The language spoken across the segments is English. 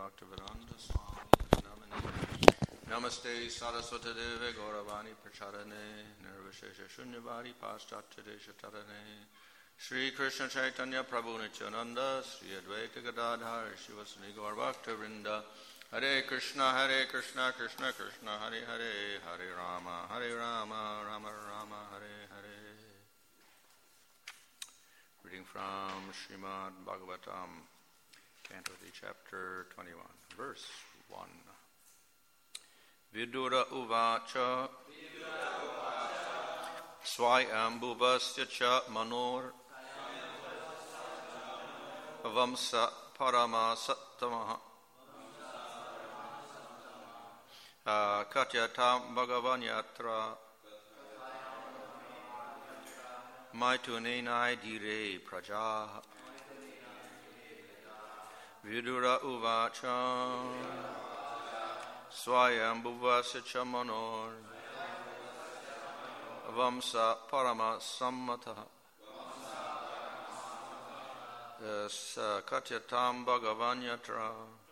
Bhaktivedanta Swami Namane Namaste Saraswati Deve Gauravani Pracharane Nirvishesha Shunyavadi Paschatya Shatarane Sri Krishna Chaitanya Prabhu Nityananda Sri Advaita Gadadhar Shivasani Gaur Bhaktivinoda Hare Krishna Krishna Krishna Hare Hare Hare Rama Rama Rama Hare Hare. Reading from Srimad Bhagavatam, Canto 3, Chapter 21, Verse 1. Vidura uvacha Swayambhuvasya cha manor Vamsa paramasattamaha Katyatam Bhagavanyatra Maitunenai dire praja Vidura uvacha Swayambhuvasya cha manor Vamsa parama sammataha Katyatam Bhagavanyatra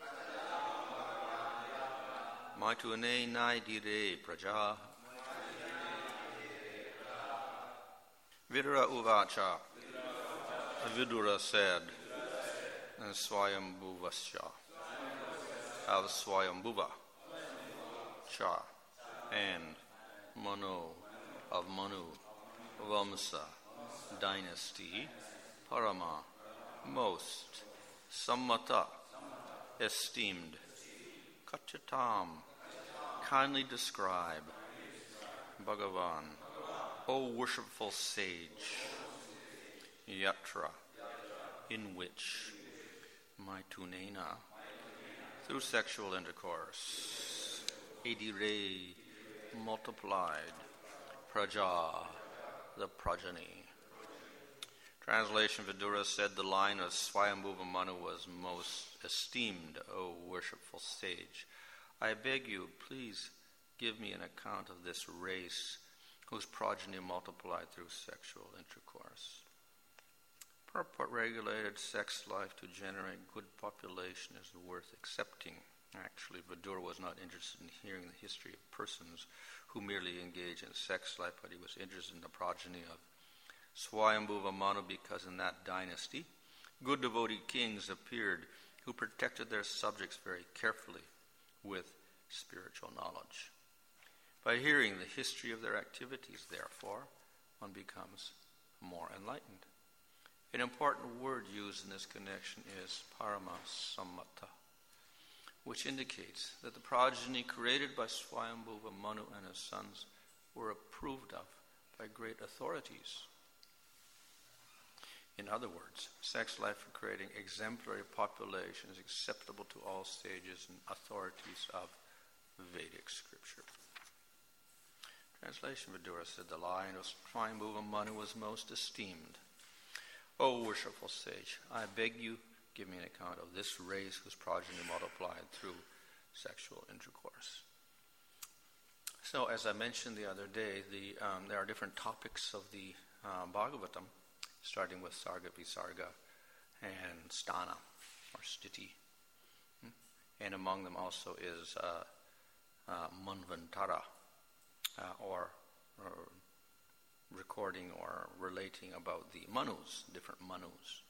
Maitunenai dire praja Vidura uvacha, Vidura said, Swayambhuvasya, of Swayambhuva, Cha, and Manu, of Manu, Vamsa, dynasty, Parama, most, Sammata, esteemed, Katyatam, kindly describe, Bhagavan, O worshipful sage, Yatra, in which Maitunena, through sexual intercourse, Edire, multiplied, Praja, the progeny. Translation: Vidura said the line of Swayambhuva Manu was most esteemed, O worshipful sage. I beg you, please give me an account of this race whose progeny multiplied through sexual intercourse. Purport-regulated sex life to generate good population is worth accepting. Actually, Vidura was not interested in hearing the history of persons who merely engage in sex life, but he was interested in the progeny of Swayambhuva Manu because in that dynasty, good devotee kings appeared who protected their subjects very carefully with spiritual knowledge. By hearing the history of their activities, therefore, one becomes more enlightened. An important word used in this connection is paramasammata, which indicates that the progeny created by Swayambhuva Manu and his sons were approved of by great authorities. In other words, sex life for creating exemplary population is acceptable to all sages and authorities of Vedic scripture. Translation: Vidura said the line of Swayambhuva Manu was most esteemed. O worshipful sage, I beg you, give me an account of this race whose progeny multiplied through sexual intercourse. So, as I mentioned the other day, there are different topics of the Bhagavatam, starting with Sarga, Visarga, and Sthana, or Sthiti. And among them also is Manvantara, or recording or relating about the Manus, different Manus.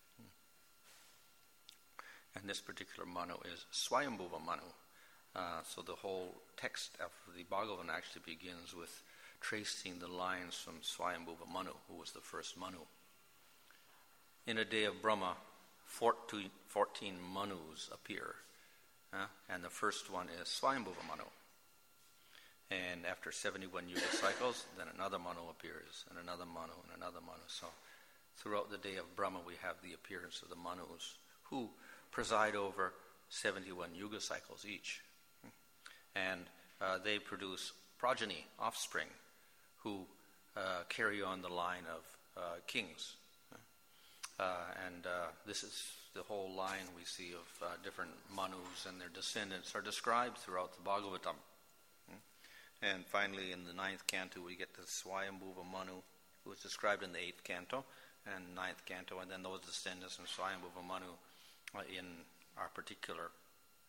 And this particular Manu is Swayambhuva Manu. So the whole text of the Bhagavatam actually begins with tracing the lines from Swayambhuva Manu, who was the first Manu. In a day of Brahma, 14 Manus appear. And the first one is Swayambhuva Manu. And after 71 Yuga cycles, then another Manu appears, and another Manu, and another Manu. So throughout the day of Brahma, we have the appearance of the Manus, who preside over 71 Yuga cycles each. And they produce progeny, offspring, who carry on the line of kings. And this is the whole line we see of different Manus and their descendants are described throughout the Bhagavatam. And finally, in the 9th canto, we get the Swayambhuva Manu, who is described in the 8th canto and 9th canto, and then those descendants from Swayambhuva Manu in our particular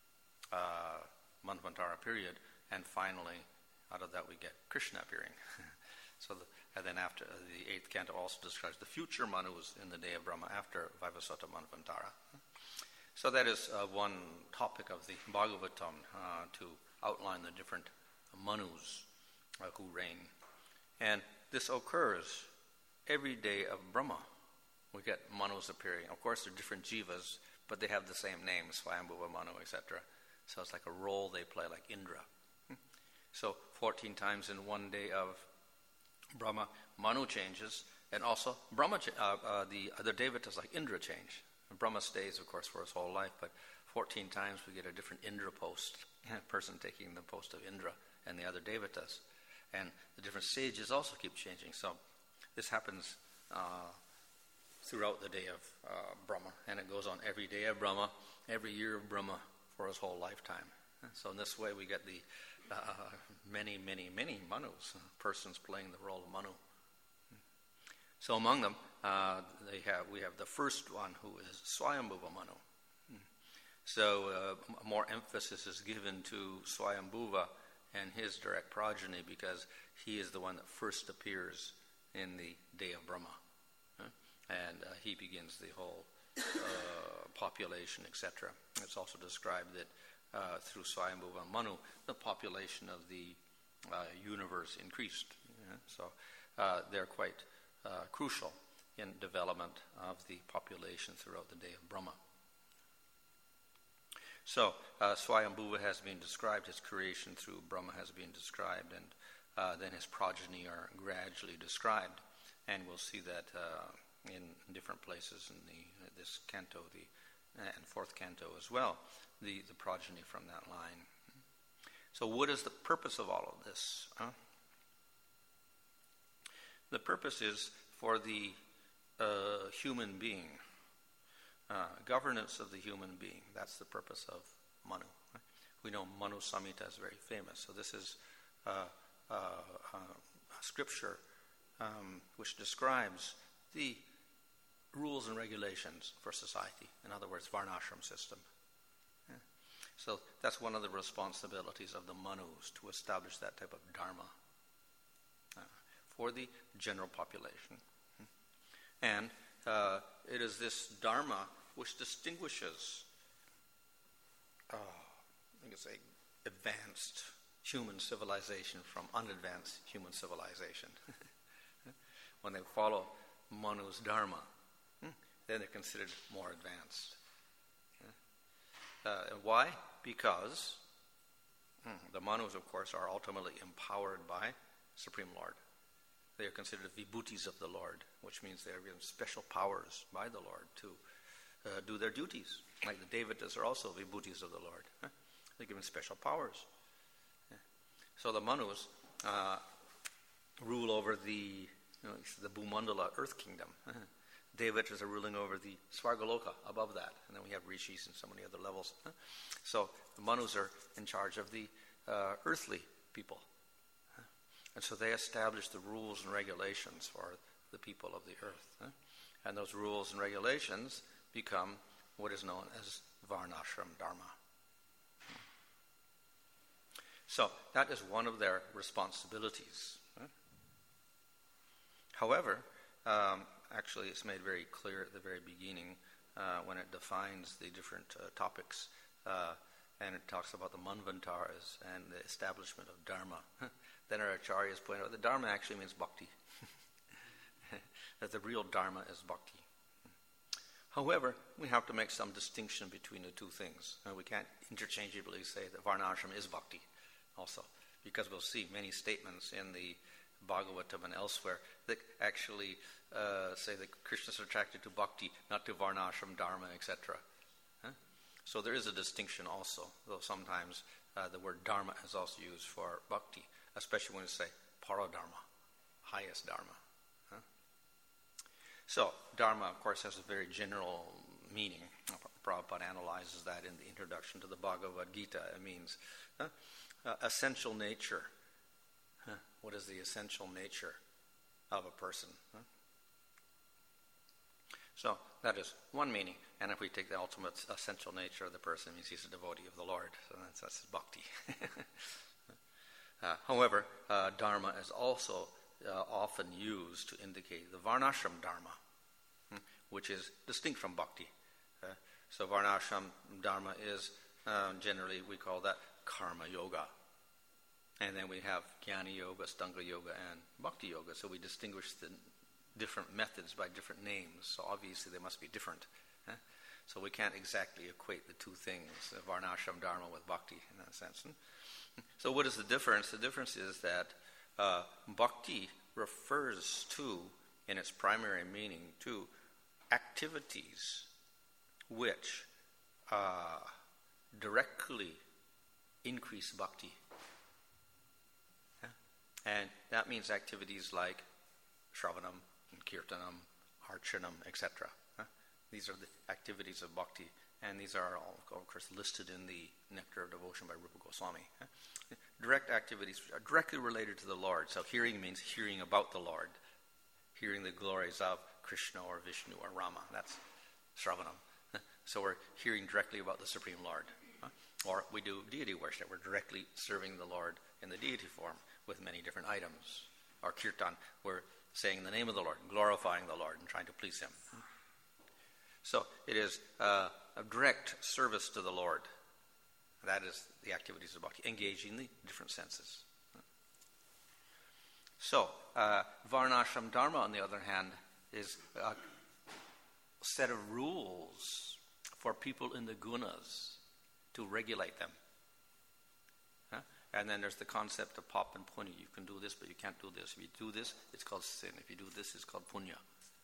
Manvantara period, and finally, out of that we get Krishna appearing. And then after the 8th canto also describes the future Manus in the day of Brahma after Vaivasvata Manvantara. So that is one topic of the Bhagavatam, to outline the different Manus who reign. And this occurs every day of Brahma. We get Manus appearing. Of course, they're different jivas, but they have the same name, Swayambhuva Manu, etc. So it's like a role they play, like Indra. So 14 times in one day of Brahma, Manu changes, and also Brahma, the other devatas like Indra change. And Brahma stays, of course, for his whole life, but 14 times we get a different Indra post, a person taking the post of Indra and the other devatas. And the different sages also keep changing. So this happens throughout the day of Brahma, and it goes on every day of Brahma, every year of Brahma for his whole lifetime. So in this way we get the many, many, many Manus, persons playing the role of Manu. So among them, we have the first one, who is Swayambhuva Manu. So more emphasis is given to Swayambhuva and his direct progeny, because he is the one that first appears in the day of Brahma. And he begins the whole population, etc. It's also described that through Swayambhuva Manu, the population of the universe increased. So they're quite crucial in development of the population throughout the day of Brahma. So Swayambhuva has been described, his creation through Brahma has been described, and then his progeny are gradually described. And we'll see that in different places in this canto, and 4th canto as well, the progeny from that line. So what is the purpose of all of this? The purpose is for the human being, governance of the human being. That's the purpose of Manu. We know Manu Samhita is very famous. So this is a scripture which describes the rules and regulations for society. In other words, Varnashram system. So that's one of the responsibilities of the Manus, to establish that type of dharma for the general population. And it is this dharma which distinguishes, I can say, advanced human civilization from unadvanced human civilization. When they follow Manu's dharma, then they're considered more advanced. Why? Because the Manus, of course, are ultimately empowered by Supreme Lord. They are considered vibhutis of the Lord, which means they are given special powers by the Lord to do their duties. Like the Devatas are also vibhutis of the Lord. They're given special powers. So the Manus rule over the Bhumandala, earth kingdom. Devatas are ruling over the Svargaloka, above that. And then we have rishis and so many other levels. So the Manus are in charge of the earthly people. And so they establish the rules and regulations for the people of the earth. And those rules and regulations become what is known as Varnashram Dharma. So that is one of their responsibilities. However, actually it's made very clear at the very beginning when it defines the different topics, and it talks about the Manvantaras and the establishment of Dharma. Then our acharyas point out that Dharma actually means bhakti. That the real Dharma is bhakti. However, we have to make some distinction between the two things. We can't interchangeably say that Varnashram is bhakti also, because we'll see many statements in the Bhagavatam and elsewhere that actually say that Krishna is attracted to bhakti, not to Varnashram, Dharma, etc. So there is a distinction also, though sometimes the word Dharma is also used for bhakti, especially when you say Paradharma, highest Dharma. So Dharma, of course, has a very general meaning. Prabhupada analyzes that in the introduction to the Bhagavad Gita. It means essential nature. What is the essential nature of a person? So So that is one meaning. And if we take the ultimate essential nature of the person, it means he's a devotee of the Lord. So that's bhakti. However, dharma is also often used to indicate the varnashram dharma, which is distinct from bhakti. So varnashram dharma is generally, we call that karma yoga. And then we have jnana yoga, stanga yoga, and bhakti yoga. So we distinguish the different methods by different names. So obviously they must be different. So we can't exactly equate the two things, varnashram dharma with bhakti in that sense. So what is the difference? The difference is that bhakti refers to, in its primary meaning, to activities which directly increase bhakti. And that means activities like shravanam, kirtanam, archanam, etc. These are the activities of bhakti, and these are all, of course, listed in the Nectar of Devotion by Rupa Goswami. Direct activities are directly related to the Lord. So hearing means hearing about the Lord, hearing the glories of Krishna or Vishnu or Rama. That's shravanam. So we're hearing directly about the Supreme Lord. Or we do deity worship. We're directly serving the Lord in the deity form with many different items. Or kirtan, we're saying the name of the Lord, glorifying the Lord and trying to please Him. So it is a direct service to the Lord. That is the activities of bhakti, engaging the different senses. So, varnashram dharma, on the other hand, is a set of rules for people in the gunas to regulate them. And then there's the concept of pap and punya. You can do this, but you can't do this. If you do this, it's called sin. If you do this, it's called punya.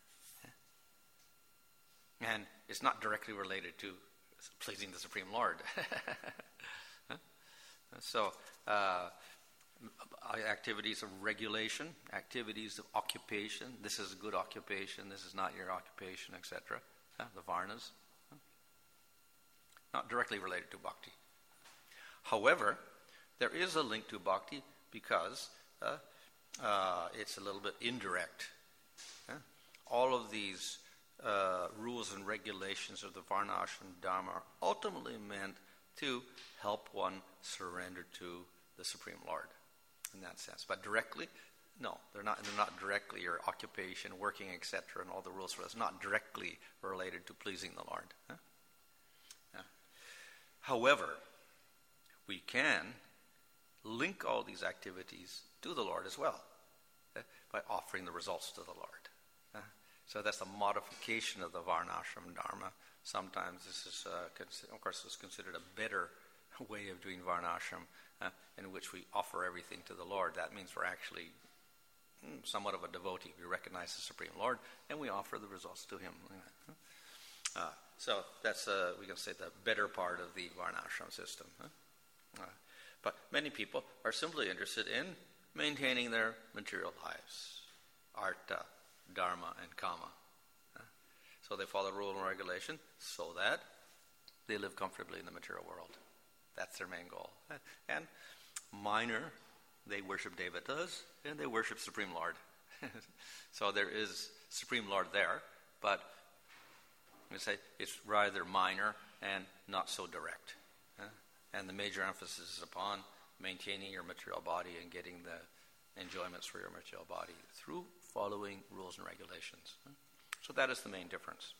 And it's not directly related to pleasing the Supreme Lord. So, activities of regulation, activities of occupation. This is a good occupation. This is not your occupation, etc. The varnas. Not directly related to bhakti. However, there is a link to bhakti because it's a little bit indirect. All of these rules and regulations of the varnashram dharma are ultimately meant to help one surrender to the Supreme Lord in that sense. But directly, no, they're not directly, your occupation, working, etc., and all the rules for this, not directly related to pleasing the Lord. However, we can link all these activities to the Lord as well by offering the results to the Lord. So that's a modification of the varnashram dharma. Sometimes this is, of course, is considered a better way of doing varnashram, in which we offer everything to the Lord. That means we're actually somewhat of a devotee. We recognize the Supreme Lord, and we offer the results to Him. So that's, we can say, the better part of the varnashram system. But many people are simply interested in maintaining their material lives, artha, dharma, and kama. So they follow rule and regulation so that they live comfortably in the material world. That's their main goal. And minor, they worship devatas and they worship Supreme Lord. So there is Supreme Lord there, but we say it's rather minor and not so direct. And the major emphasis is upon maintaining your material body and getting the enjoyments for your material body through following rules and regulations. So that is the main difference.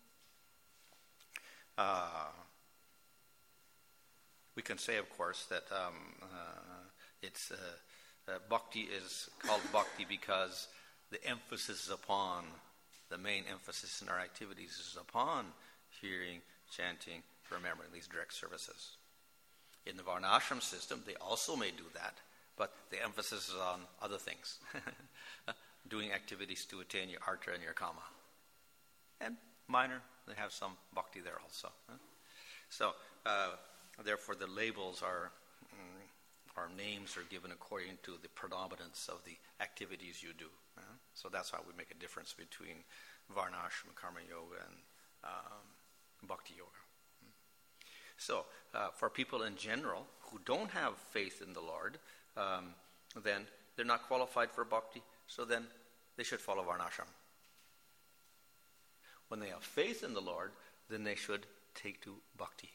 We can say, of course, that it's bhakti is called bhakti because the emphasis is upon, the main emphasis in our activities is upon hearing, chanting, remembering these direct services. In the varnashram system, they also may do that, but the emphasis is on other things. Doing activities to attain your artha and your kama. And minor, they have some bhakti there also. So, therefore the labels are, our names are given according to the predominance of the activities you do. So that's how we make a difference between varnashram, karma yoga, and bhakti yoga. So, for people in general who don't have faith in the Lord, then they're not qualified for bhakti, so then they should follow varnashram. When they have faith in the Lord, then they should take to bhakti.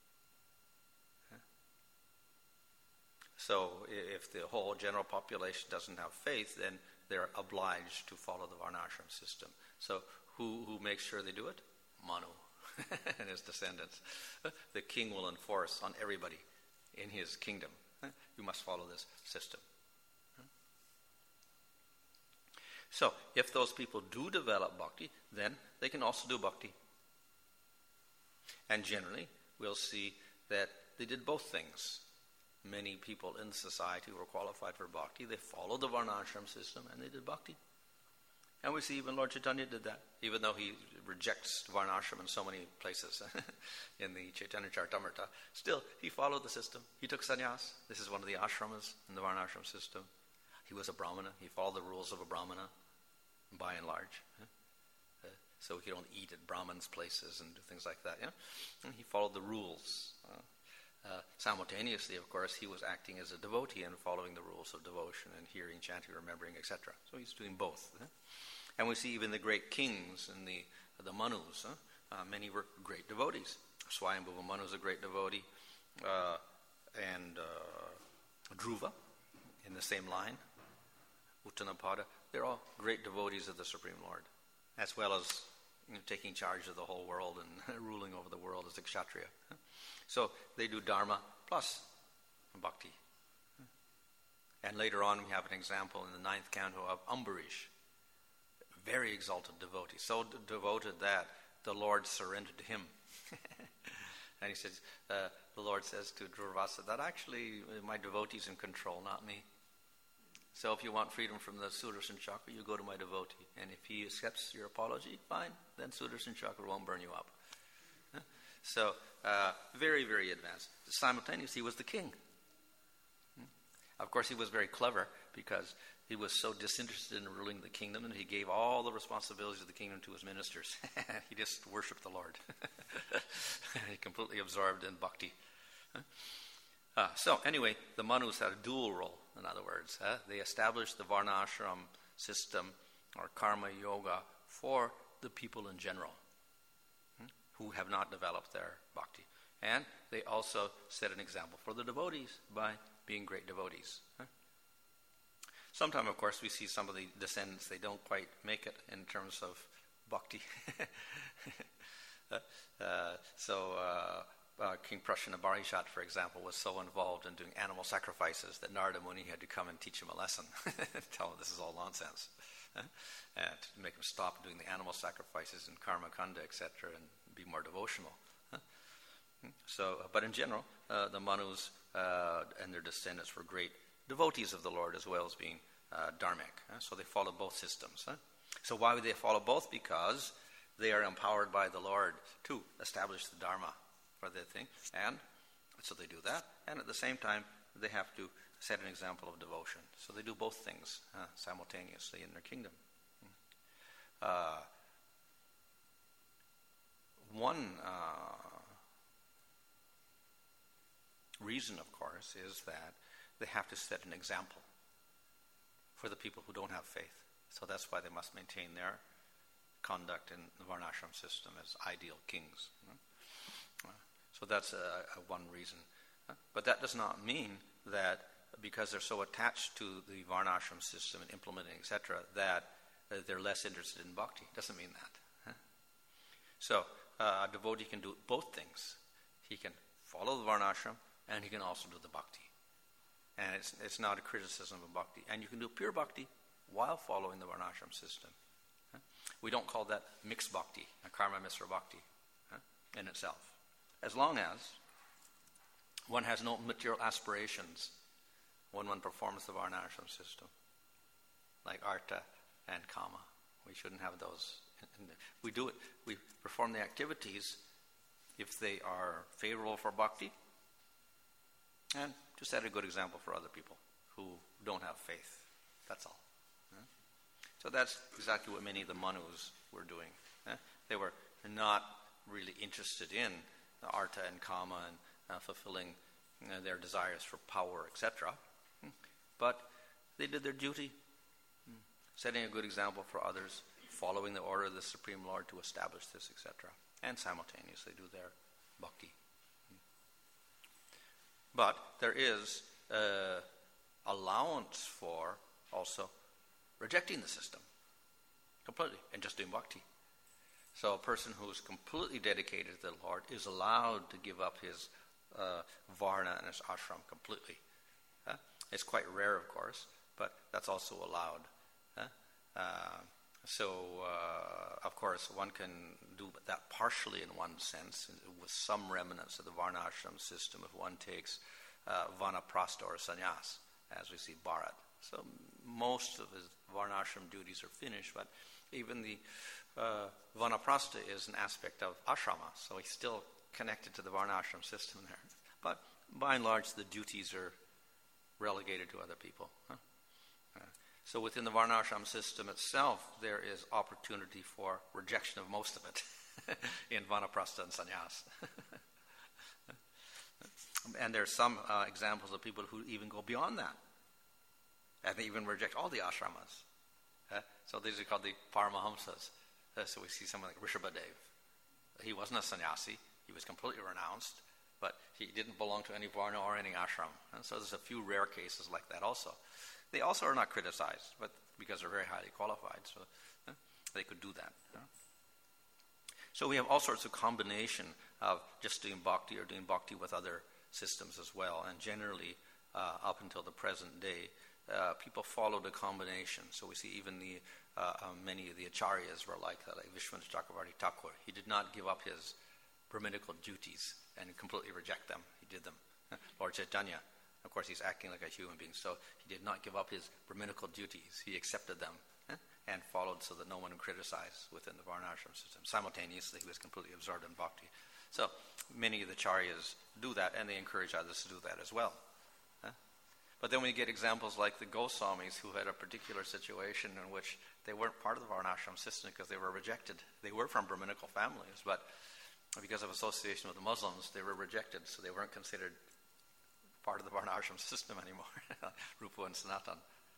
So if the whole general population doesn't have faith, then they're obliged to follow the varnashram system. So who makes sure they do it? Manu and his descendants. The king will enforce on everybody in his kingdom. You must follow this system. So if those people do develop bhakti, then they can also do bhakti. And generally, we'll see that they did both things. Many people in society who were qualified for bhakti, they followed the varnashram system and they did bhakti. And we see even Lord Chaitanya did that, even though he rejects varnashram in so many places in the Chaitanya Charitamrita. Still, he followed the system. He took sannyas. This is one of the ashramas in the varnashram system. He was a brahmana. He followed the rules of a brahmana, by and large. So he don't eat at brahmins' places and do things like that. Yeah, and he followed the rules. Simultaneously, of course, he was acting as a devotee and following the rules of devotion and hearing, chanting, remembering, etc. So he's doing both. And we see even the great kings and the Manus. Many were great devotees. Swayambhuva Manu is a great devotee, and Dhruva in the same line, Uttanapada. They're all great devotees of the Supreme Lord, as well as taking charge of the whole world and ruling over the world as a kshatriya. So they do dharma plus bhakti. And later on we have an example in the 9th canto of Ambarish, very exalted devotee, so devoted that the Lord surrendered to him. And he says, the Lord says to Durvasa that actually my devotee is in control, not me. So if you want freedom from the Sudarshan Chakra, you go to my devotee. And if he accepts your apology, fine, then Sudarshan Chakra won't burn you up. So, very, very advanced. Simultaneously, he was the king. Of course, he was very clever because he was so disinterested in ruling the kingdom and he gave all the responsibilities of the kingdom to his ministers. He just worshipped the Lord. He completely absorbed in bhakti. So anyway, the Manus had a dual role, in other words. They established the varnashram system or karma yoga for the people in general who have not developed their bhakti. And they also set an example for the devotees by being great devotees. Sometimes, of course, we see some of the descendants, they don't quite make it in terms of bhakti. King Prashana Barishat, for example, was so involved in doing animal sacrifices that Narada Muni had to come and teach him a lesson, tell him this is all nonsense, and to make him stop doing the animal sacrifices in Karma Kanda, etc., and be more devotional. So, but in general, the Manus and their descendants were great devotees of the Lord as well as being dharmic. So they followed both systems. So why would they follow both? Because they are empowered by the Lord to establish the Dharma for the thing. And so they do that. And at the same time, they have to set an example of devotion. So they do both things simultaneously in their kingdom. One reason, of course, is that they have to set an example for the people who don't have faith. So that's why they must maintain their conduct in the varnashram system as ideal kings. So that's one reason. But that does not mean that because they're so attached to the varnashram system and implementing, etc., that they're less interested in bhakti. It doesn't mean that. So a devotee can do both things. He can follow the varnashram and he can also do the bhakti. And it's not a criticism of bhakti. And you can do pure bhakti while following the varnashram system. We don't call that mixed bhakti, a karma misra bhakti in itself. As long as one has no material aspirations when one performs the varnashram system, like artha and kama. We shouldn't have those. We do it. We perform the activities if they are favorable for bhakti and to set a good example for other people who don't have faith. That's all. So that's exactly what many of the Manus were doing. They were not really interested in artha and kama and fulfilling their desires for power, etc. But they did their duty, setting a good example for others, following the order of the Supreme Lord to establish this, etc. And simultaneously do their bhakti. But there is allowance for also rejecting the system completely and just doing bhakti. So a person who is completely dedicated to the Lord is allowed to give up his varna and his ashram completely. It's quite rare, of course, but that's also allowed. Of course, one can do that partially in one sense, with some remnants of the varnashram system if one takes vanaprastha or sannyas, as we see Bharat. So most of his varnashram duties are finished, but even the vanaprastha is an aspect of ashrama, so he's still connected to the varnashram system there. But by and large, the duties are relegated to other people. So within the varnashram system itself, there is opportunity for rejection of most of it in vanaprastha and sannyas. And there are some examples of people who even go beyond that, and they even reject all the ashramas. So these are called the Paramahamsas. So we see someone like Rishabhadev. He wasn't a sannyasi. He was completely renounced, but he didn't belong to any varna or any ashram. And so there's a few rare cases like that also. They also are not criticized, but because they're very highly qualified, so they could do that. So we have all sorts of combination of just doing bhakti or doing bhakti with other systems as well. And generally, up until the present day, people followed a combination. So we see even many of the acharyas were like that, like Vishwanath Chakravarti Thakur. He did not give up his Brahminical duties and completely reject them. He did them. Lord Chaitanya, of course, he's acting like a human being, so he did not give up his Brahminical duties. He accepted them and followed so that no one would criticize within the varnashram system. Simultaneously, he was completely absorbed in bhakti. So many of the acharyas do that, and they encourage others to do that as well. But then we get examples like the Goswamis, who had a particular situation in which they weren't part of the varnashram system because they were rejected. They were from Brahminical families, but because of association with the Muslims, they were rejected, so they weren't considered part of the varnashram system anymore, Rupa and Sanatan.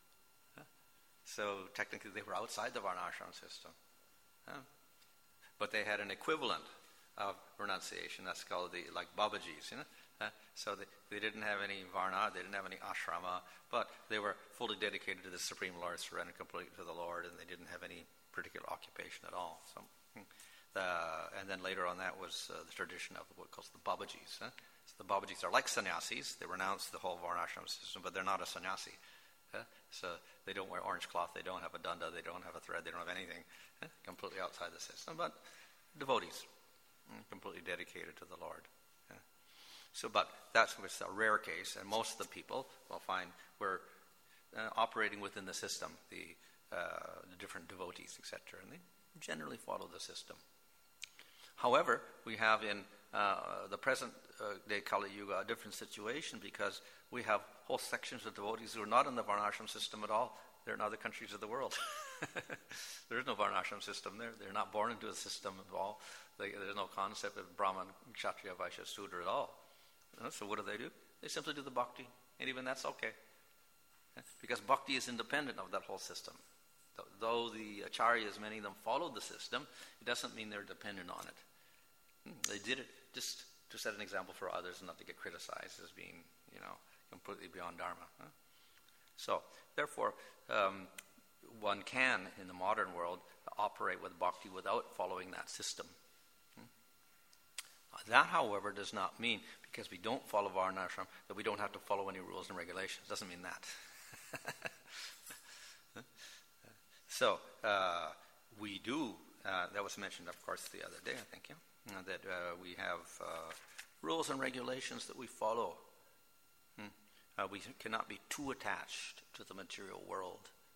So technically they were outside the varnashram system. But they had an equivalent of renunciation, that's called like Babajis, So they didn't have any varna, they didn't have any ashrama, but they were fully dedicated to the Supreme Lord, surrendered completely to the Lord, and they didn't have any particular occupation at all. So, and then later on that was the tradition of what calls the Babajis. So the Babajis are like sannyasis. They renounce the whole varnashram system, but they're not a sannyasi. So they don't wear orange cloth, they don't have a danda, they don't have a thread, they don't have anything. Completely outside the system, but devotees, completely dedicated to the Lord. So, but that's a rare case, and most of the people will find were operating within the system, the different devotees, etc., and they generally follow the system. However, we have in the present day Kali Yuga a different situation, because we have whole sections of devotees who are not in the varnashram system at all. They're in other countries of the world. There is no varnashram system there. They're not born into a system at all. There's no concept of Brahman, Kshatriya, Vaishya, Sudra at all. So what do? They simply do the bhakti, and even that's okay. Because bhakti is independent of that whole system. Though the acharyas, many of them followed the system, it doesn't mean they're dependent on it. They did it just to set an example for others and not to get criticized as being, completely beyond dharma. So, therefore, one can, in the modern world, operate with bhakti without following that system. That, however, does not mean, because we don't follow varnashram, that we don't have to follow any rules and regulations. Doesn't mean that. So, we do, that was mentioned, of course, the other day, I think, that we have rules and regulations that we follow. We cannot be too attached to the material world.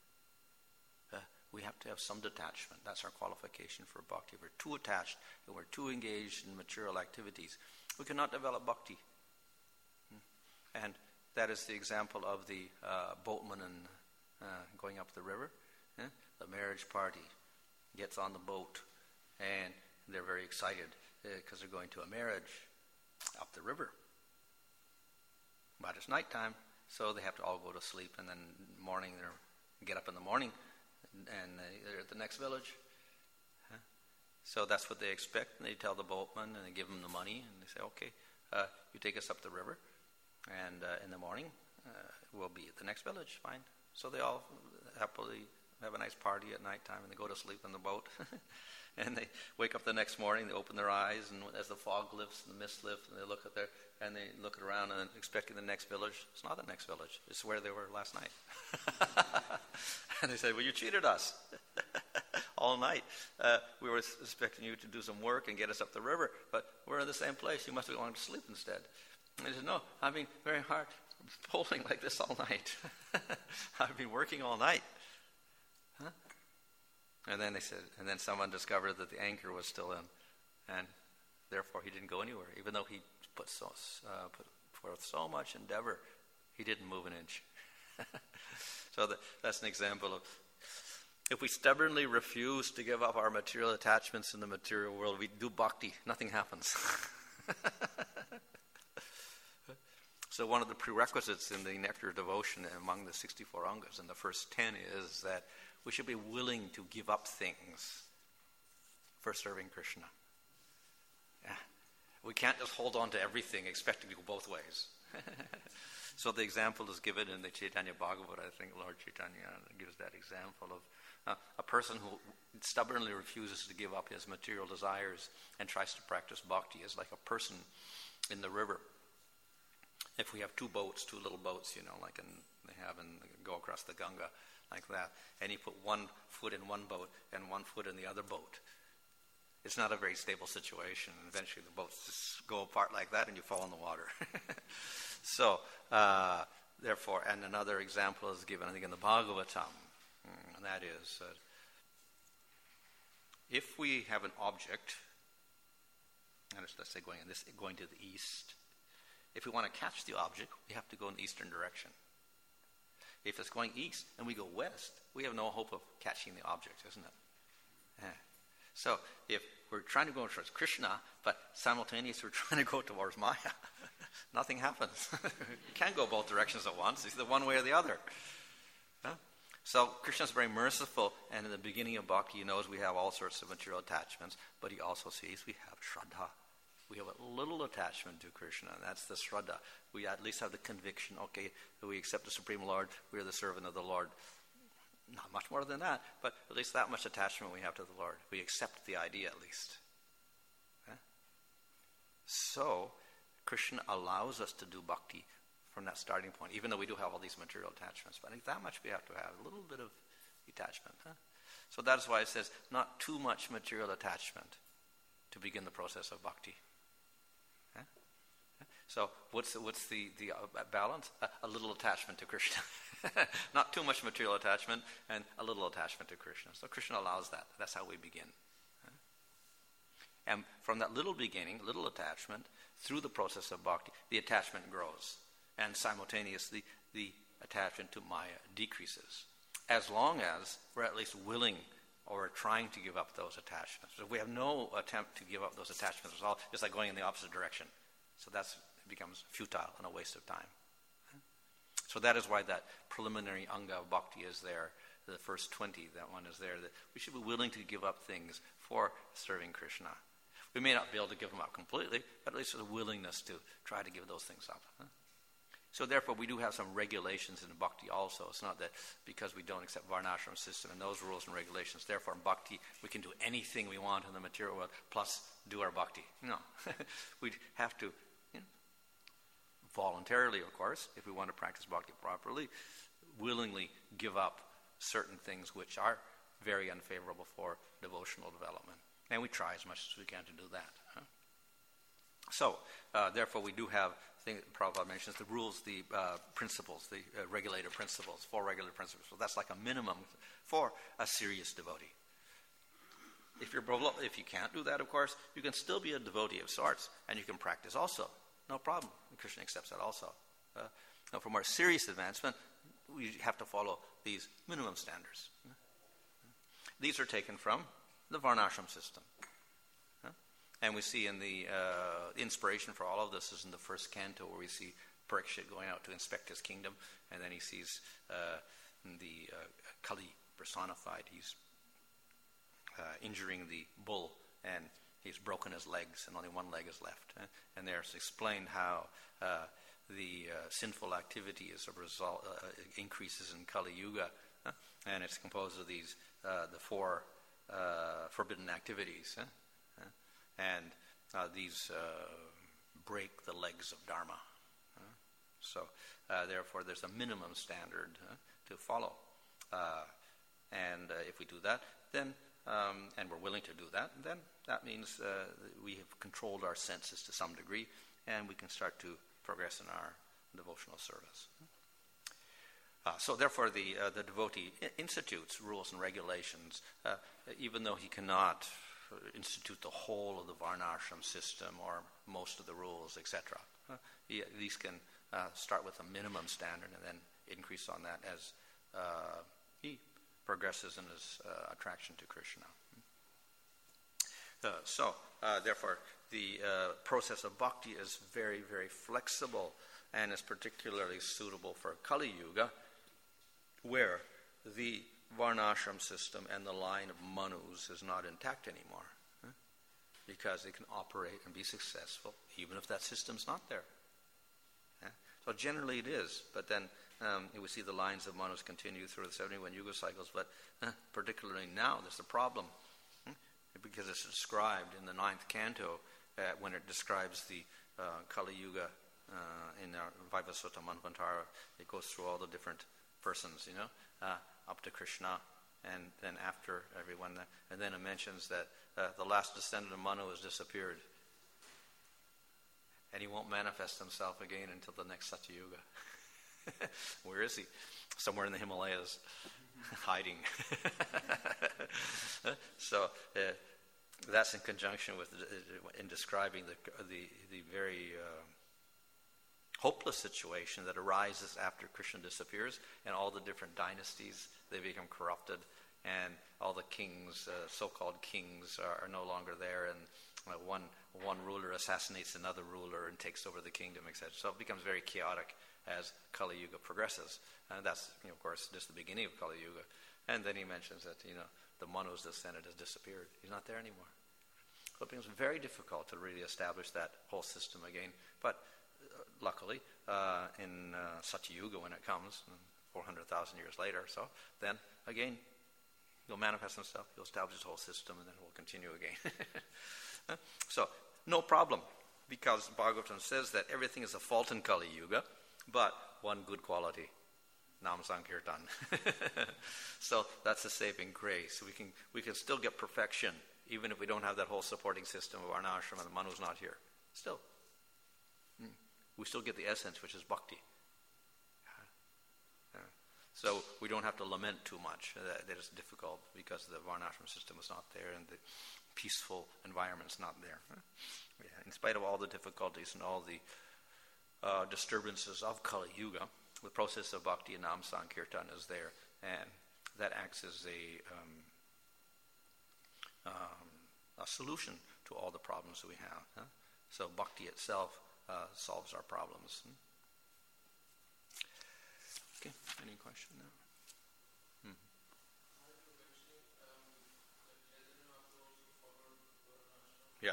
We have to have some detachment. That's our qualification for bhakti. If we're too attached and we're too engaged in material activities, we cannot develop bhakti. And that is the example of the boatman and going up the river. The marriage party gets on the boat, and they're very excited because they're going to a marriage up the river. But it's nighttime, so they have to all go to sleep, and then morning they get up in the morning, and they're at the next village, So that's what they expect, and they tell the boatman, and they give him the money, and they say, okay, you take us up the river, and in the morning, we'll be at the next village, fine. So they all happily have a nice party at nighttime, and they go to sleep in the boat. And they wake up the next morning, they open their eyes, and as the fog lifts and the mist lifts, and they look around and expecting the next village. It's not the next village. It's where they were last night. And they say, well, you cheated us all night. We were expecting you to do some work and get us up the river, but we're in the same place. You must have gone to sleep instead. And they said, no, I've been very hard pulling like this all night. I've been working all night. Huh? And then they said, and then someone discovered that the anchor was still in, and therefore he didn't go anywhere. Even though he put forth so much endeavor, he didn't move an inch. So that's an example of, if we stubbornly refuse to give up our material attachments in the material world, we do bhakti, nothing happens. So one of the prerequisites in the nectar of devotion among the 64 angas, and the first 10, is that we should be willing to give up things for serving Krishna. Yeah. We can't just hold on to everything expecting to go both ways. So the example is given in the Chaitanya Bhagavat. I think Lord Chaitanya gives that example of a person who stubbornly refuses to give up his material desires and tries to practice bhakti is like a person in the river. If we have two little boats, like they have and go across the Ganga like that, and you put one foot in one boat and one foot in the other boat, it's not a very stable situation. Eventually the boats just go apart like that and you fall in the water. So, therefore, and another example is given, I think, in the Bhagavatam, and that is, if we have an object, and let's say going to the east, if we want to catch the object, we have to go in the eastern direction. If it's going east and we go west, we have no hope of catching the object, isn't it? Yeah. So if we're trying to go towards Krishna, but simultaneously we're trying to go towards Maya, nothing happens. You can't go both directions at once. It's either one way or the other. Huh? So Krishna is very merciful, and in the beginning of bhakti, he knows we have all sorts of material attachments, but he also sees we have shraddha. We have a little attachment to Krishna, and that's the shraddha. We at least have the conviction, okay, that we accept the Supreme Lord, we are the servant of the Lord. Not much more than that, but at least that much attachment we have to the Lord. We accept the idea at least. Okay? So, Krishna allows us to do bhakti from that starting point, even though we do have all these material attachments. But I think that much we have to have, a little bit of detachment. Huh? So that's why it says, not too much material attachment to begin the process of bhakti. Huh? So what's the balance? A little attachment to Krishna. Not too much material attachment and a little attachment to Krishna. So Krishna allows that. That's how we begin. And from that little beginning, little attachment, through the process of bhakti, the attachment grows. And simultaneously, the attachment to Maya decreases. As long as we're at least willing or trying to give up those attachments. If we have no attempt to give up those attachments at all, it's like going in the opposite direction. So it becomes futile and a waste of time. So that is why that preliminary anga of bhakti is there. The first 20, that one is there. That we should be willing to give up things for serving Krishna. We may not be able to give them up completely, but at least there's a willingness to try to give those things up. So therefore, we do have some regulations in bhakti also. It's not that because we don't accept varnashram system and those rules and regulations, therefore in bhakti we can do anything we want in the material world plus do our bhakti. No. We have to voluntarily, of course, if we want to practice bhakti properly, willingly give up certain things which are very unfavorable for devotional development. And we try as much as we can to do that. So, therefore, we do have things that Prabhupada mentions, the rules, the principles, the regulator principles, 4 regulator principles. So that's like a minimum for a serious devotee. If you can't do that, of course, you can still be a devotee of sorts, and you can practice also. No problem. Krishna accepts that also. Now, for more serious advancement, we have to follow these minimum standards. These are taken from the varnashram system. And we see in the inspiration for all of this is in the first canto, where we see Parikshit going out to inspect his kingdom, and then he sees the Kali personified. He's injuring the bull and he's broken his legs, and only one leg is left. And there's explained how the sinful activity is a result increases in Kali Yuga, and it's composed of these the four forbidden activities, and these break the legs of Dharma. So therefore, there's a minimum standard to follow, and if we do that, then and we're willing to do that, then that means we have controlled our senses to some degree, and we can start to progress in our devotional service. So therefore, the devotee institutes rules and regulations, even though he cannot institute the whole of the varnashram system or most of the rules, etc. He at least can start with a minimum standard and then increase on that as he progresses in his attraction to Krishna. So therefore, the process of bhakti is very, very flexible and is particularly suitable for Kali Yuga, where the varnashram system and the line of manus is not intact anymore, because they can operate and be successful even if that system's not there. So generally it is, but then we see the lines of manus continue through the 71 yuga cycles, but particularly now there's a problem, because it's described in the 9th canto when it describes the Kali Yuga in Vaivasutta Manvantara. It goes through all the different persons, up to Krishna, and then after everyone, and then it mentions that the last descendant of Manu has disappeared, and he won't manifest himself again until the next Satyuga. Where is he? Somewhere in the Himalayas, hiding. So that's in conjunction with in describing the very hopeless situation that arises after Krishna disappears, and all the different dynasties, they become corrupted, and all the kings, so-called kings, are no longer there, and one ruler assassinates another ruler and takes over the kingdom, etc. So it becomes very chaotic as Kali Yuga progresses, and that's of course just the beginning of Kali Yuga. And then he mentions that the Manu's descendant has disappeared; he's not there anymore. So it becomes very difficult to really establish that whole system again. But luckily, in Satyuga, when it comes, 400,000 years later or so, then again, he'll manifest himself, he'll establish his whole system, and then we'll continue again. So, no problem, because Bhagavatam says that everything is a fault in Kali Yuga, but one good quality, Nam Sankirtan. So that's a saving grace. We can still get perfection, even if we don't have that whole supporting system of Varnashram and the Manu's not here. Still. We still get the essence, which is bhakti. So we don't have to lament too much that it's difficult because the varnashram system is not there and the peaceful environment's not there. In spite of all the difficulties and all the disturbances of Kali Yuga, the process of bhakti and Nam Sankirtan is there, and that acts as a solution to all the problems that we have. So bhakti itself solves our problems. Okay, any question now? Yeah.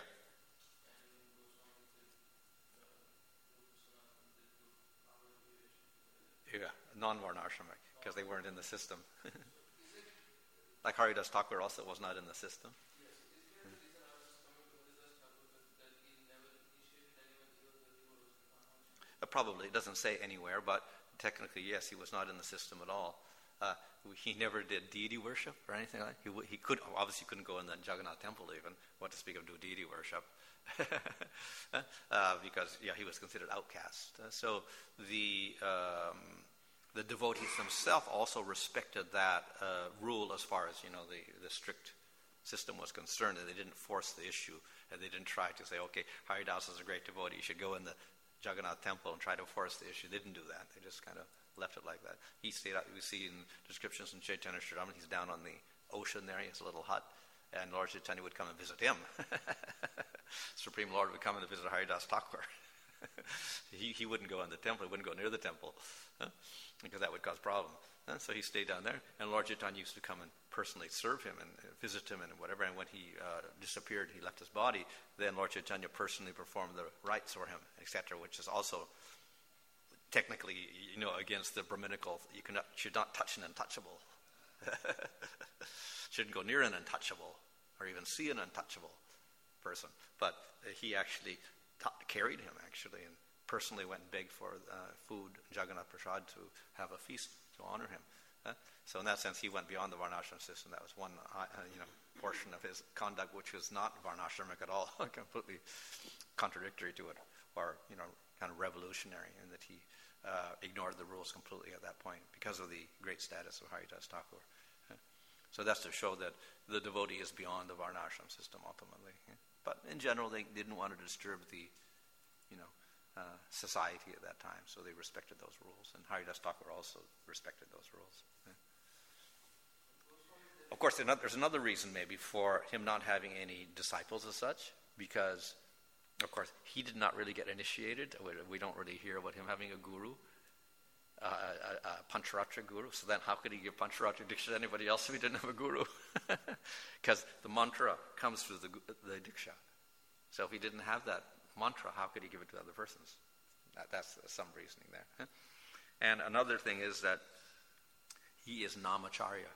Yeah, non-varnashramic, because they weren't in the system. Like Haridas Thakur also was not in the system. Probably, it doesn't say anywhere, but technically, yes, he was not in the system at all. He never did deity worship or anything like that. He obviously couldn't go in the Jagannath temple even, what to speak of do deity worship. Because, he was considered outcast. So the devotees themselves also respected that rule as far as, the strict system was concerned, and they didn't force the issue, and they didn't try to say, okay, Haridas is a great devotee, you should go in the Jagannath temple and try to force the issue. They didn't do that. They just kind of left it like that. He stayed out. We see in descriptions in Chaitanya Charitamrita, he's down on the ocean there. He has a little hut, and Lord Chaitanya would come and visit him. Supreme Lord would come and visit Haridas Thakur. he wouldn't go in the temple, he wouldn't go near the temple, because that would cause problems. So he stayed down there, and Lord Chaitanya used to come and personally serve him and visit him and whatever. And when he disappeared, he left his body, then Lord Chaitanya personally performed the rites for him, etc., which is also technically, against the Brahminical. Should not touch an untouchable. Shouldn't go near an untouchable or even see an untouchable person. But he actually carried him, and personally went and begged for food, Jagannath Prasad, to have a feast to honor him. So in that sense, he went beyond the Varnashram system. That was one portion of his conduct which was not Varnashramic at all, completely contradictory to it, or kind of revolutionary, in that he ignored the rules completely at that point because of the great status of Haridas Thakur. So that's to show that the devotee is beyond the Varnashram system ultimately. But in general, they didn't want to disturb the society at that time, so they respected those rules. And Haridas Thakur also respected those rules. Of course, there's another reason maybe for him not having any disciples as such, because, of course, he did not really get initiated. We don't really hear about him having a guru, a Pancharatra guru. So then how could he give Pancharatra Diksha to anybody else if he didn't have a guru? Because the mantra comes through the Diksha. So if he didn't have that mantra, how could he give it to other persons? That's some reasoning there. And another thing is that he is Namacharya.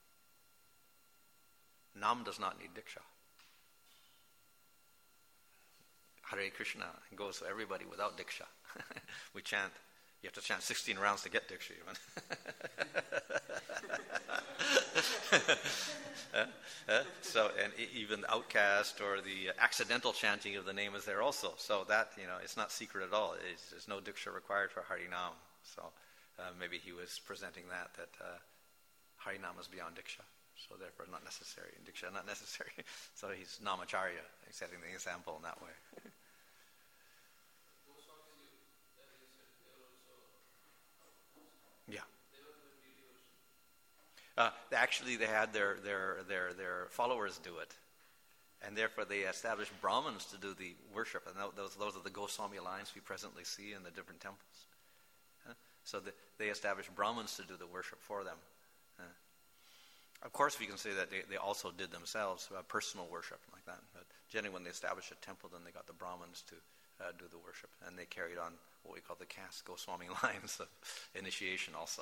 Nam does not need Diksha. Hare Krishna goes to everybody without Diksha. We chant. You have to chant 16 rounds to get Diksha even. So, and even the outcast or the accidental chanting of the name is there also. So that, it's not secret at all. There's no Diksha required for Harinam. So maybe he was presenting that Harinam is beyond Diksha. So therefore not necessary. And Diksha not necessary. So he's Namacharya, setting the example in that way. Yeah. Actually, they had their followers do it, and therefore they established Brahmins to do the worship, and those are the Goswami lines we presently see in the different temples. So they established Brahmins to do the worship for them. Of course, we can say that they also did themselves personal worship like that. But generally, when they established a temple, then they got the Brahmins to do the worship, and they carried on what we call the caste Goswami lines of initiation also.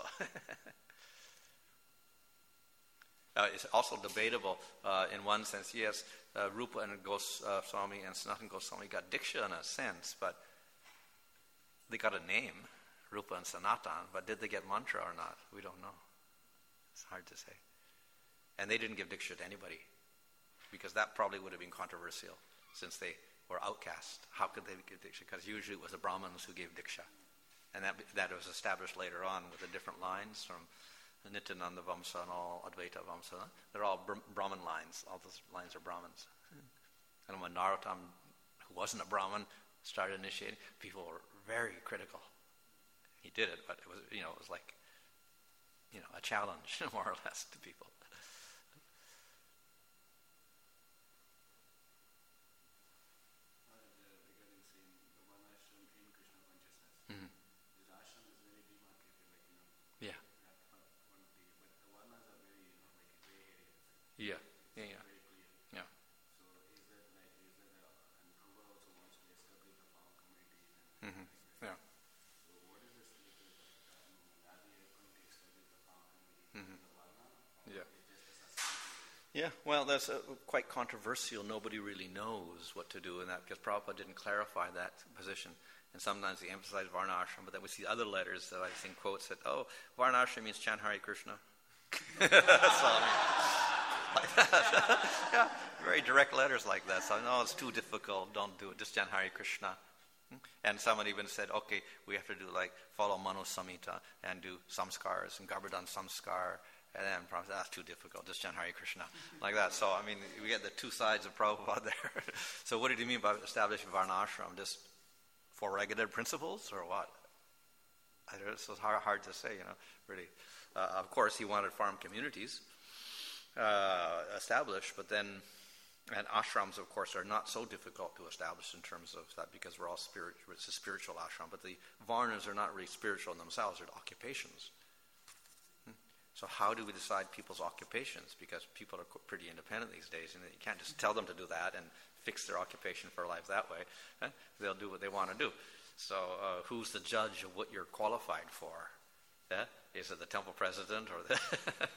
It's also debatable in one sense. Yes, Rupa and Goswami and Sanatana Goswami got Diksha in a sense, but they got a name, Rupa and Sanatana, but did they get mantra or not? We don't know. It's hard to say. And they didn't give Diksha to anybody, because that probably would have been controversial, since they were outcast. How could they give Diksha? Because usually it was the Brahmins who gave Diksha. And that was established later on with the different lines from Nityananda Vamsa and all Advaita Vamsa. They're all Brahmin lines. All those lines are Brahmins. And when Narottam, who wasn't a Brahmin, started initiating, people were very critical. He did it, but it was like, a challenge, more or less, to people. Yeah. Mm-hmm. Yeah. Mm-hmm. Yeah. Yeah. Well, that's quite controversial. Nobody really knows what to do in that, because Prabhupada didn't clarify that position. And sometimes they emphasize Varnashram, but then we see other letters that I've seen quotes that, Varnashram means chant Hare Krishna. So, like that. Yeah, very direct letters like that. So, no, it's too difficult. Don't do it. Just chant Hare Krishna. And someone even said, okay, we have to follow Manu Samhita and do samskars and Garbhadan samskar. And then Prabhupada said, that's too difficult. Just chant Hare Krishna. Like that. So, we get the two sides of Prabhupada there. So what did he mean by establishing Varnashram? Just four-legged principles or what? It's hard to say, really. Of course, he wanted farm communities established, but then And ashrams, of course, are not so difficult to establish in terms of that because we're all spiritual. It's a spiritual ashram, but the varnas are not really spiritual in themselves. They're occupations. So how do we decide people's occupations? Because people are pretty independent these days, and you can't just tell them to do that and fix their occupation for life that way. They'll do what they want to do. So who's the judge of what you're qualified for? Is it the temple president or the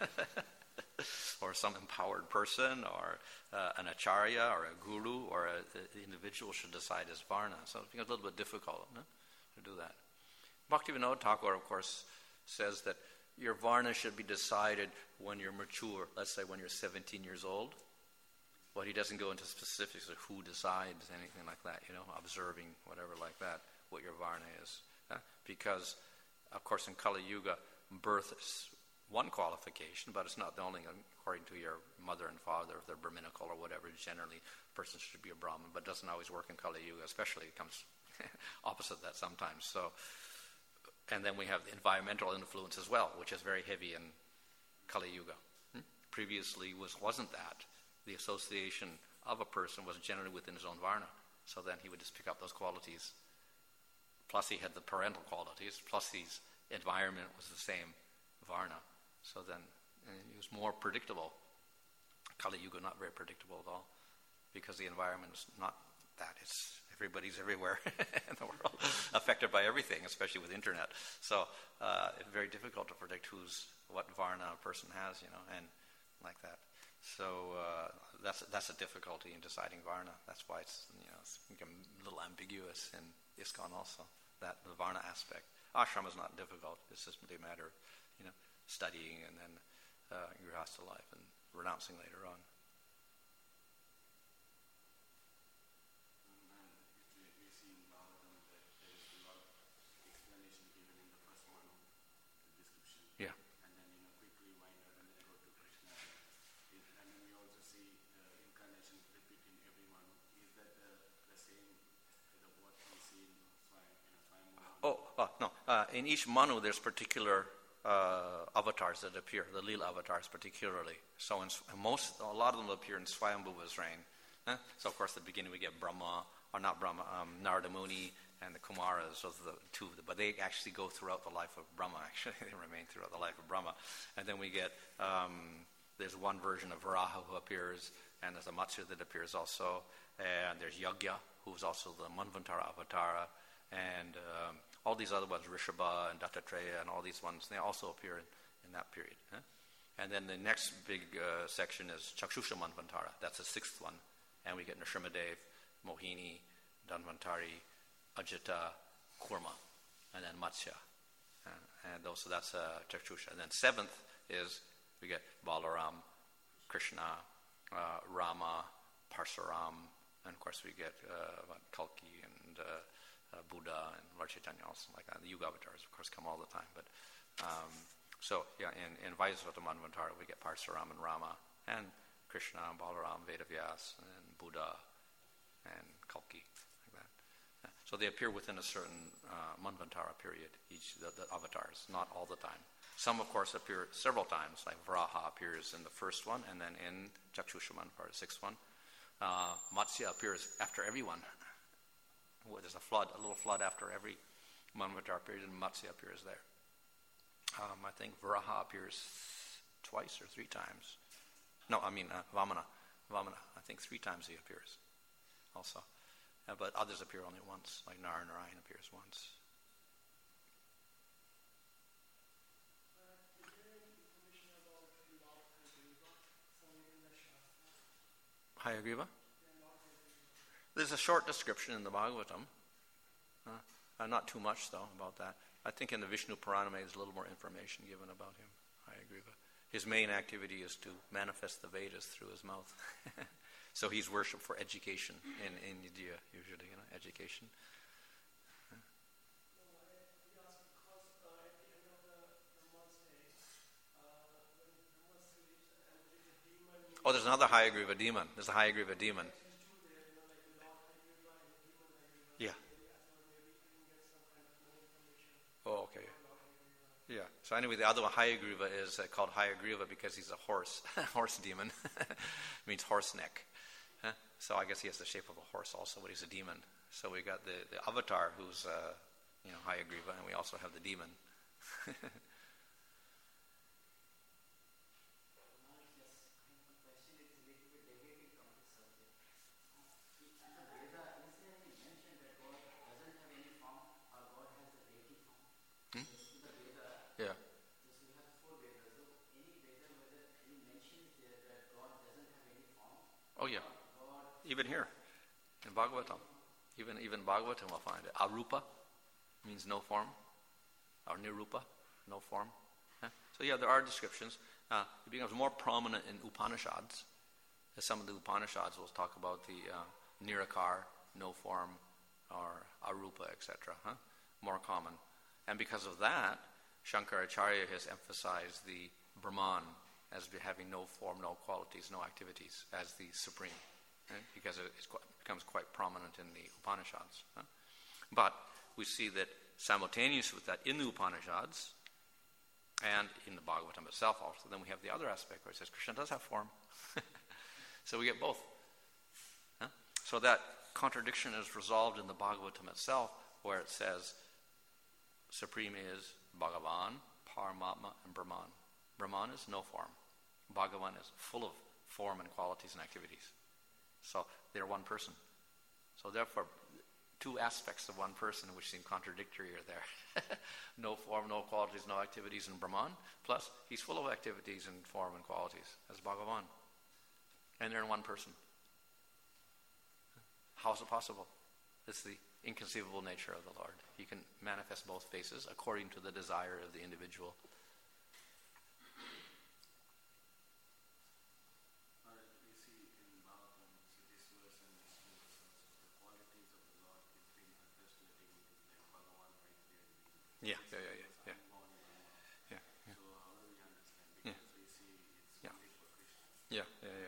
or some empowered person or an acharya or a guru or the individual should decide his varna? So it becomes a little bit difficult to do that. Bhaktivinoda Thakur, of course, says that your varna should be decided when you're mature, let's say when you're 17 years old. But he doesn't go into specifics of who decides anything like that, observing, whatever like that, what your varna is. Because, of course, in Kali Yuga, birth is one qualification, but it's not the only, according to your mother and father, if they're Brahminical or whatever, generally a person should be a Brahmin, but it doesn't always work in Kali Yuga, especially it comes opposite that sometimes. So, and then we have the environmental influence as well, which is very heavy in Kali Yuga. Previously wasn't that. The association of a person was generally within his own varna, so then he would just pick up those qualities. Plus he had the parental qualities, plus his environment was the same varna. So then it was more predictable. Kali Yuga not very predictable at all, because the environment is not that. It's everybody's everywhere in the world, affected by everything, especially with internet. So it's very difficult to predict what varna a person has, and like that. So that's a difficulty in deciding varna. That's why it's become a little ambiguous in ISKCON also, that the varna aspect. Ashram is not difficult. It's just a matter of studying and then grihastha life and renouncing later on. Yeah. And then quickly wind up and then go to Krishna. And then we also see incarnations repeating every one. Is that the same as what we see in Swayambhuva? No. In each Manu, there's particular avatars that appear, the Leela avatars particularly. So a lot of them appear in Swayambhuva's reign. So of course, at the beginning we get Narada Muni and the Kumaras, those are the two, but they actually go throughout the life of Brahma, actually. They remain throughout the life of Brahma. And then we get, there's one version of Varaha who appears, and there's a Matsya that appears also, and there's Yagya, who's also the Manvantara Avatara, and all these other ones, Rishabha and Dattatreya and all these ones, they also appear in that period. And then the next big section is Chakshusha Manvantara. That's the sixth one. And we get Nrsimhadev, Mohini, Dhanvantari, Ajita, Kurma, and then Matsya. And those, so that's Chakshusha. And then seventh is we get Balaram, Krishna, Rama, Parsuram, and of course we get Kalki and Buddha and Lord Chaitanya also like that. The Yuga avatars, of course, come all the time. But in Vaisvata Manvantara we get Parsuram and Rama and Krishna, Balaram, Vedavyas, and Buddha and Kalki. So they appear within a certain Manvantara period, each the avatars, not all the time. Some, of course, appear several times, like Varaha appears in the first one, and then in Chakshusha Manvantara, the sixth one. Matsya appears after every one. There's a little flood after every Manvantara period, and Matsya appears there. I think Varaha appears twice or three times. Vamana. I think 3 times he appears also. But others appear only once, like Narayan appears once. Is there any information about Lord Hayagriva somewhere in the Shastra? Hayagriva? There's a short description in the Bhagavatam. Not too much, though, about that. I think in the Vishnu Purana there's a little more information given about him, Hayagriva. His main activity is to manifest the Vedas through his mouth. So he's worshipped for education in India, usually, education. Oh, there's another Hayagriva demon. There's a Hayagriva demon. Yeah. Oh, okay. Yeah. So anyway, the other one, Hayagriva, is called Hayagriva because he's a horse, horse demon. Means horse neck. So I guess he has the shape of a horse also, but he's a demon. So we got the avatar who's Hayagriva, and we also have the demon. Yeah. Oh yeah. Even here in Bhagavatam, even Bhagavatam will find it. Arupa means no form, or nirupa, no form. So yeah, there are descriptions. It becomes more prominent in Upanishads. Some of the Upanishads will talk about the nirakar, no form, or arupa, etc. More common. And because of that, Shankaracharya has emphasized the Brahman as having no form, no qualities, no activities, as the supreme, because it becomes quite prominent in the Upanishads. But we see that simultaneous with that in the Upanishads and in the Bhagavatam itself also, then we have the other aspect where it says Krishna does have form. So we get both. So that contradiction is resolved in the Bhagavatam itself, where it says supreme is Bhagavan, Paramatma, and Brahman. Brahman is no form. Bhagavan is full of form and qualities and activities. So they're one person. So therefore, two aspects of one person which seem contradictory are there. No form, no qualities, no activities in Brahman, plus he's full of activities and form and qualities as Bhagavan. And they're in one person. How is it possible? It's the inconceivable nature of the Lord. He can manifest both faces according to the desire of the individual. We see in Bhagavatam, so this verse and this verse also, the qualities of the Lord is being addressed relating to like Bhagavan right there. Yeah. So how do we understand? Because we see it's only for Krishna.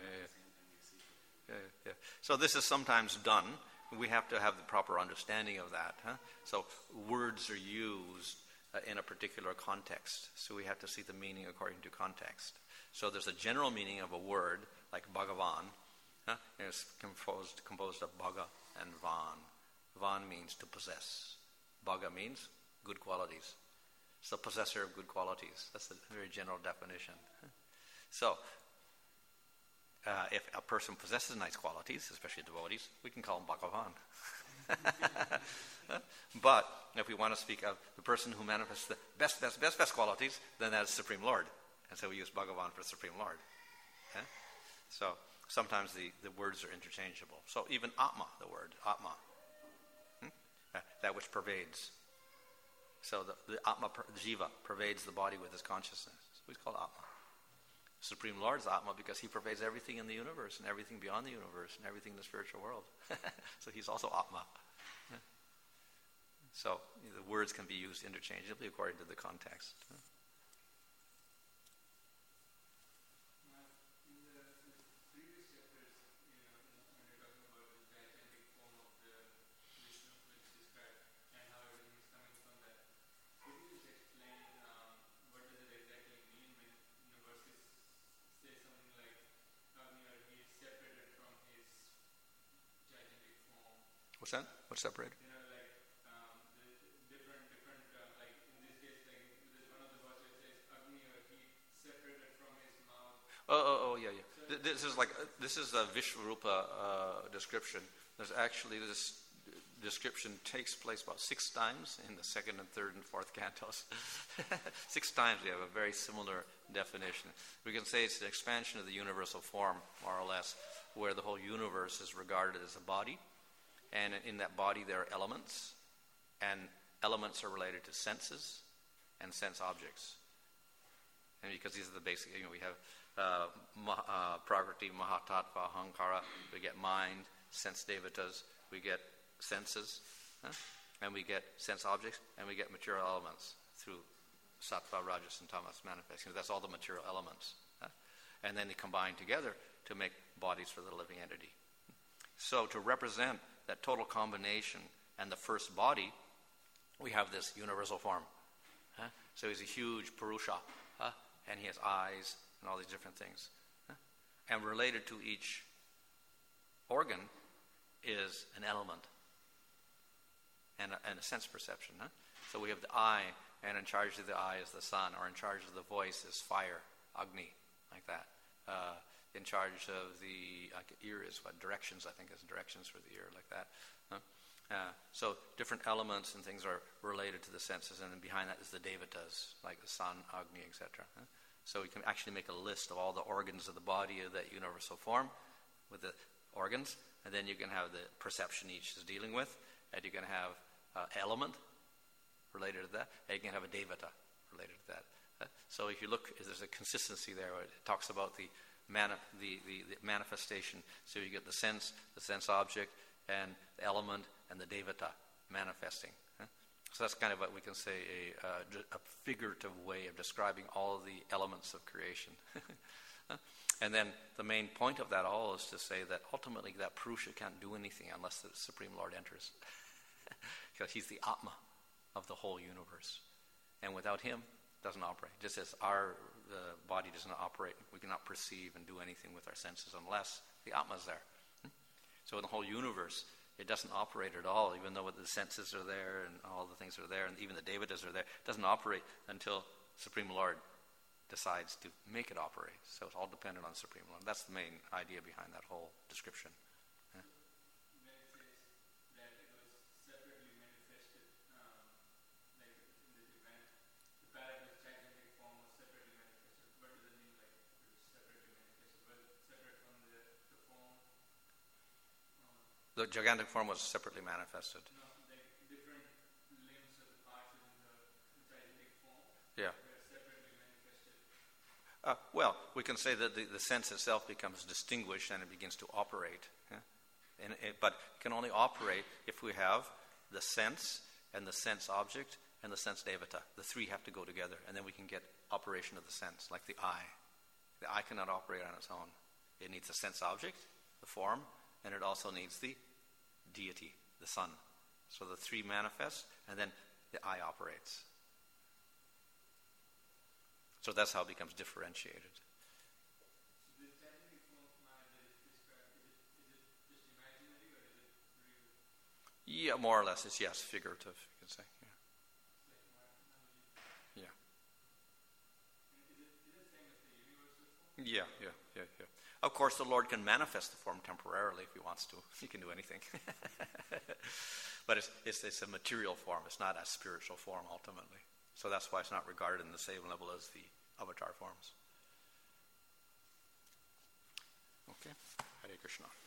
So this is sometimes done. We have to have the proper understanding of that. So words are used in a particular context. So we have to see the meaning according to context. So there's a general meaning of a word, like Bhagavan. And it's composed of Bhaga and Van. Van means to possess. Bhaga means good qualities. It's the possessor of good qualities. That's a very general definition. So if a person possesses nice qualities, especially devotees, we can call him Bhagavan. But if we want to speak of the person who manifests the best qualities, then that's Supreme Lord. And so we use Bhagavan for Supreme Lord. So sometimes the words are interchangeable. So even Atma, the word, Atma, that which pervades. So the Atma, the Jiva, pervades the body with his consciousness. So he's called Atma. Supreme Lord is Atma because he pervades everything in the universe and everything beyond the universe and everything in the spiritual world. So he's also Atma. So the words can be used interchangeably according to the context. In the previous chapters, when you're talking about the gigantic form of the Vishnu which described and how everything is coming from that, could you just explain what does it exactly mean when verses say something like Agni or he is separated from his gigantic form? What's that? What's separated? The different like in this case, like there's one of the verses says Agni or he separated from his mouth. Yeah. This is a Vishvarupa description. There's actually this description takes place about 6 times in the 2nd and 3rd and 4th cantos. 6 times we have a very similar definition. We can say it's an expansion of the universal form, more or less, where the whole universe is regarded as a body, and in that body there are elements, and elements are related to senses and sense objects. And because these are the basic, we have Prakriti, Mahatattva, Ahankara, we get mind, sense devatas, we get senses, and we get sense objects, and we get material elements through Sattva, Rajas, and Tamas manifesting. That's all the material elements. And then they combine together to make bodies for the living entity. So to represent that total combination and the first body, we have this universal form. So he's a huge Purusha, and he has eyes and all these different things. And related to each organ is an element and a sense perception. Huh? So we have the eye, and in charge of the eye is the sun, or in charge of the voice is fire, Agni, like that. In charge of the ear is what? Directions, I think, is directions for the ear, like that. Huh? So different elements and things are related to the senses, and then behind that is the devatas, like the sun, Agni, etc. Huh? So we can actually make a list of all the organs of the body of that universal form with the organs, and then you can have the perception each is dealing with, and you can have element related to that, and you can have a devata related to that. So if you look, there's a consistency there. It talks about the manifestation. So you get the sense object, and the element, and the devata manifesting. So that's kind of what we can say a figurative way of describing all of the elements of creation. And then the main point of that all is to say that ultimately that Purusha can't do anything unless the Supreme Lord enters. Because he's the Atma of the whole universe. And without him, it doesn't operate. Just as our body does not operate, we cannot perceive and do anything with our senses unless the Atma is there. So in the whole universe, it doesn't operate at all, even though the senses are there and all the things are there, and even the devatas are there. It doesn't operate until Supreme Lord decides to make it operate. So it's all dependent on Supreme Lord. That's the main idea behind that whole description. When it says that it was separately manifested, like in the event, the paradox gigantic form was separately manifested. What does it mean, like it was separately manifested? Was it separate from the form? The gigantic form was separately manifested. No, like different limbs of the parts in the gigantic form. Yeah. Were separately manifested. Well, we can say that the sense itself becomes distinguished and it begins to operate. Yeah? But it can only operate if we have the sense and the sense object and the sense devata. The three have to go together, and then we can get operation of the sense, like the eye. The eye cannot operate on its own. It needs a sense object, the form, and it also needs the deity, the sun. So the three manifest, and then the eye operates. So that's how it becomes differentiated. So this gigantic form that is described, is it just imaginary or is it real? Yeah, more or less. It's, yes, figurative, you can say. Yeah. Like my analogy. Yeah. And is it same as the universal form? Yeah. Of course, the Lord can manifest the form temporarily if he wants to. He can do anything. But it's a material form. It's not a spiritual form, ultimately. So that's why it's not regarded in the same level as the avatar forms. Okay. Hare Krishna.